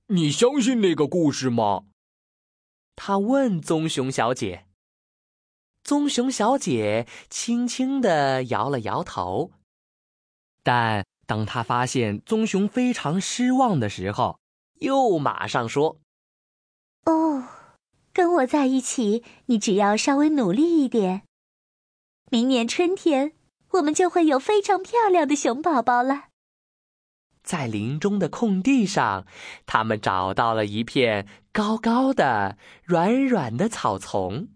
你相信那个故事吗？ 他问棕熊小姐。棕熊小姐轻轻地摇了摇头，但当她发现棕熊非常失望的时候，又马上说： 哦，跟我在一起，你只要稍微努力一点，明年春天我们就会有非常漂亮的熊宝宝了。 在林中的空地上，他们找到了一片高高的、软软的草丛。